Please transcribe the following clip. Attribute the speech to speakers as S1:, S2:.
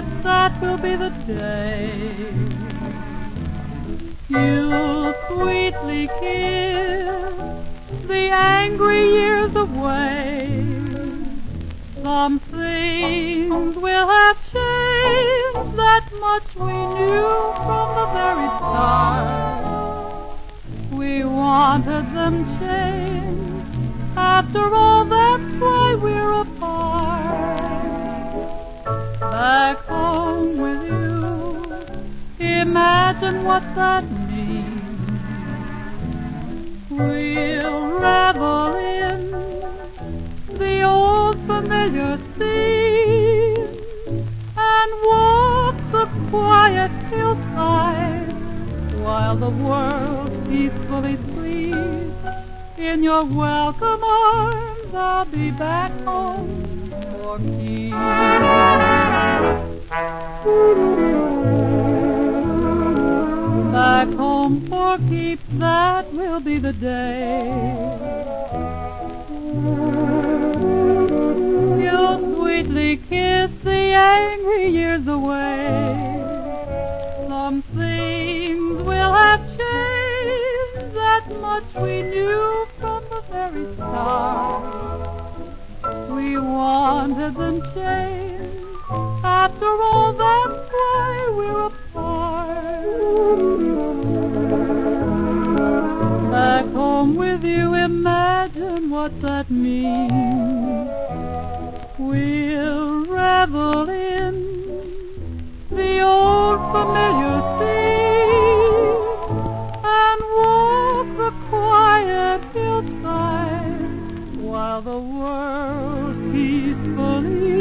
S1: that will be the day you'll sweetly kiss the angry years away. Some things will have changed, that much we knew from the very start. We wanted them changed, after all that's why we're apart. Back home with you, imagine what that means. We'll revel in the old familiar scene and walk the quiet hillside while the world peacefully sleeps. In your welcome arms I'll be back home for keeps. Back home for keeps, that will be the day you'll sweetly kiss the angry years away. Some things will have changed, that much we knew from the very start. We wanted them changed, after all that's why we're apart. Back home with you, imagine what that means. We'll revel in the old familiar scene and walk the quiet hillside while the world peacefully